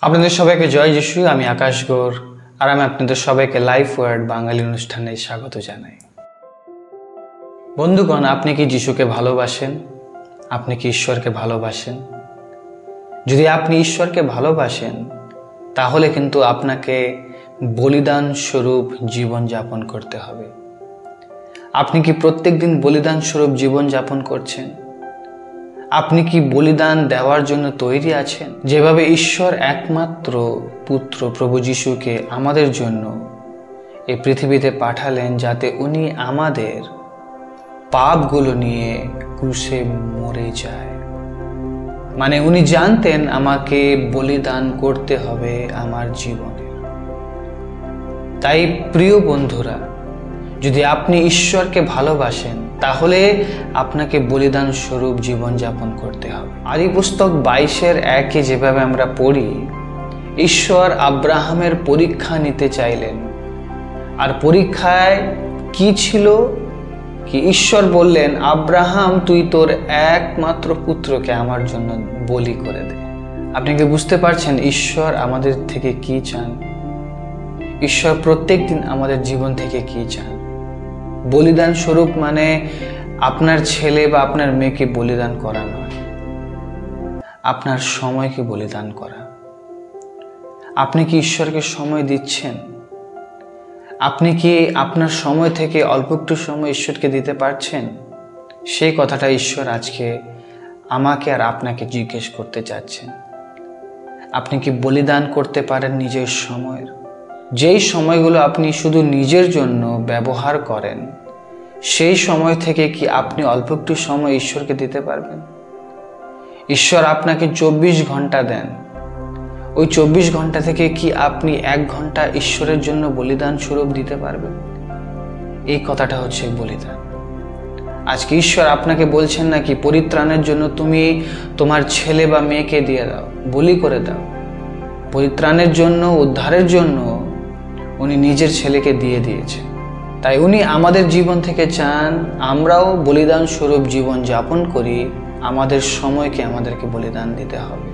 আপনাদের সবাইকে জয় যিশু। আমি আকাশ গোর, আর আমি আপনাদের সবাইকে লাইফ ওয়ার্ড বাঙালি অনুষ্ঠানে স্বাগত জানাই। বন্ধুগণ, আপনি কি যিশুকে ভালোবাসেন? আপনি কি ঈশ্বরকে ভালোবাসেন? যদি আপনি ঈশ্বরকে ভালোবাসেন তাহলে কিন্তু আপনাকে বলিদান স্বরূপ জীবন যাপন করতে হবে। আপনি কি প্রত্যেক দিন বলিদান স্বরূপ জীবন যাপন করছেন? আপনি কি বলিদান দেওয়ার জন্য তৈরি আছেন? যেভাবে ঈশ্বর একমাত্র পুত্র প্রভু যিশুকে আমাদের জন্য এই পৃথিবীতে পাঠালেন, যাতে উনি আমাদের পাপগুলো নিয়ে ক্রুশে মরে যায়। মানে উনি জানতেন আমাকে বলিদান করতে হবে আমার জীবনে। তাই প্রিয় বন্ধুরা, যদি আপনি ঈশ্বরকে ভালোবাসেন তাহলে আপনাকে বলিদান স্বরূপ জীবনযাপন করতে হবে। আদি পুস্তক 22:1 যেভাবে আমরা পড়ি, ঈশ্বর আব্রাহামের পরীক্ষা নিতে চাইলেন। আর পরীক্ষায় কি ছিল? কি ঈশ্বর বললেন, আব্রাহাম তুই তোর একমাত্র পুত্রকে আমার জন্য বলি করে দে। আপনি কি বুঝতে পারছেন ঈশ্বর আমাদের থেকে কি চান? ঈশ্বর প্রত্যেক দিন আমাদের জীবন থেকে কি চান? বলিদান স্বরূপ মানে আপনার ছেলে বা আপনার মেয়েকে বলিদান করা নয়, আপনার সময়কে বলিদান করা। আপনি কি ঈশ্বরকে সময় দিচ্ছেন? আপনি কি আপনার সময় থেকে অল্প একটু সময় ঈশ্বরকে দিতে পারছেন? সেই কথাটা ঈশ্বর আজকে আমাকে আর আপনাকে জিজ্ঞেস করতে চাচ্ছেন। আপনি কি বলিদান করতে পারেন নিজের সময়ের? যেই সময়গুলো আপনি শুধু নিজের জন্য ব্যবহার করেন, সেই সময় থেকে কি আপনি অল্প একটু সময় ঈশ্বরকে দিতে পারবেন? ঈশ্বর আপনাকে 24 ঘন্টা দেন। ওই 24 ঘন্টা থেকে কি আপনি 1 ঘন্টা ঈশ্বরের জন্য বলিদান স্বরূপ দিতে পারবেন? এই কথাটা হচ্ছে বলিদান। আজকে ঈশ্বর আপনাকে বলছেন নাকি পরিত্রাণের জন্য তুমি তোমার ছেলে বা মেয়েকে দিয়ে দাও, বলি করে দাও। পরিত্রাণের জন্য, উদ্ধারের জন্য উনি নিজের ছেলেকে দিয়ে দিয়েছেন। তাই উনি আমাদের জীবন থেকে চান আমরাও বলিদান স্বরূপ জীবন যাপন করি। আমাদের সময়কে আমাদেরকে বলিদান দিতে হবে,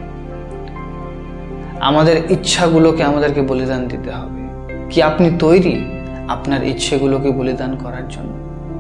আমাদের ইচ্ছাগুলোকে আমাদেরকে বলিদান দিতে হবে। কি আপনি তৈরি আপনার ইচ্ছেগুলোকে বলিদান করার জন্য?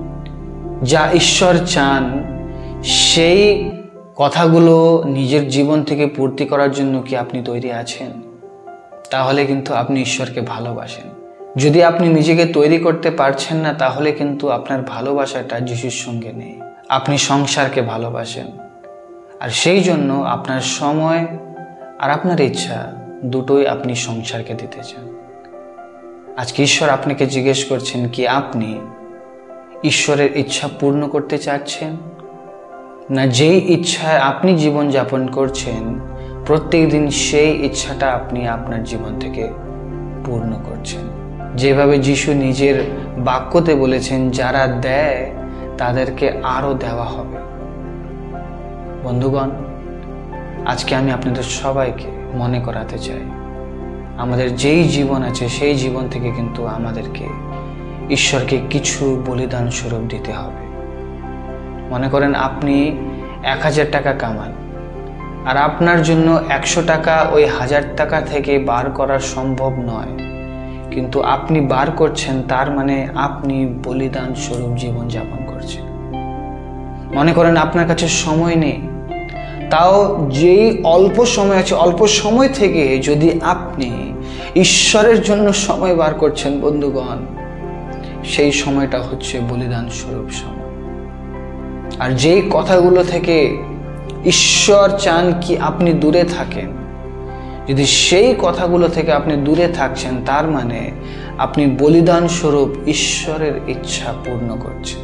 যা ঈশ্বর চান সেই কথাগুলো নিজের জীবন থেকে পূর্তি করার জন্য কি আপনি তৈরি আছেন? তাহলে কিন্তু আপনি ঈশ্বরকে ভালোবাসেন। যদি আপনি নিজেকে তৈরি করতে পারছেন না, তাহলে কিন্তু আপনার ভালোবাসাটা যিশুর সঙ্গে নেই। আপনি সংসারকে ভালোবাসেন, আর সেই জন্য আপনার সময় আর আপনার ইচ্ছা দুটোই আপনি সংসারকে দিতে চান। আজকে ঈশ্বর আপনাকে জিজ্ঞেস করছেন, কি আপনি ঈশ্বরের ইচ্ছা পূর্ণ করতে চাচ্ছেন? না যেই ইচ্ছায় আপনি জীবন যাপন করছেন প্রত্যেক দিন, সেই ইচ্ছাটা আপনি আপনার জীবন থেকে পূর্ণ করছেন? যেভাবে যিশু নিজের বাক্যতে বলেছেন, যারা দেয় তাদেরকে আরো দেওয়া হবে। বন্ধুগণ, আজকে আমি আপনাদের সবাইকে মনে করাতে চাই, আমাদের যেই জীবন আছে সেই জীবন থেকে কিন্তু আমাদেরকে ঈশ্বরকে কিছু বলিদান স্বরূপ দিতে হবে। মনে করেন আপনি 1000 টাকা কামান, আর আপনার জন্য 100 টাকা ওই 1000 টাকা থেকে বার করা সম্ভব নয়, কিন্তু আপনি বার করছেন, তার মানে আপনি বলিদান স্বরূপ জীবন যাপন করছেন। মনে করেন আপনার কাছে সময় নেই, তাও যেই অল্প সময় আছে, অল্প সময় থেকে যদি আপনি ঈশ্বরের জন্য সময় বার করছেন, বন্ধুগণ, সেই সময়টা হচ্ছে বলিদান স্বরূপ সময়। আর যেই কথাগুলো থেকে ঈশ্বর চান কি আপনি দূরে থাকেন, যদি সেই কথাগুলো থেকে আপনি দূরে থাকছেন, তার মানে আপনি বলিদান স্বরূপ ঈশ্বরের ইচ্ছা পূর্ণ করছেন।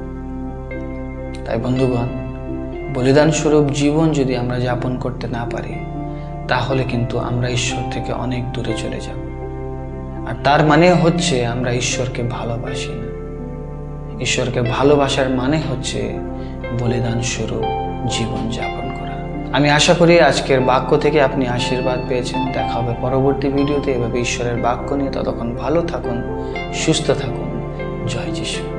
তাই বন্ধুগণ, বলিদান স্বরূপ জীবন যদি আমরা যাপন করতে না পারি, তাহলে কিন্তু আমরা ঈশ্বর থেকে অনেক দূরে চলে যাব। আর তার মানে হচ্ছে আমরা ঈশ্বরকে ভালোবাসি না। ঈশ্বরকে ভালোবাসার মানে হচ্ছে বলিদান স্বরূপ জীবন যাপন করা। আমি আশা করি আজকের বাক্য থেকে আপনি আশীর্বাদ পেয়েছেন। দেখা হবে পরবর্তী ভিডিওতে এভাবে ঈশ্বরের বাক্য নিয়ে। ততক্ষণ ভালো থাকুন, সুস্থ থাকুন। জয় যিশু।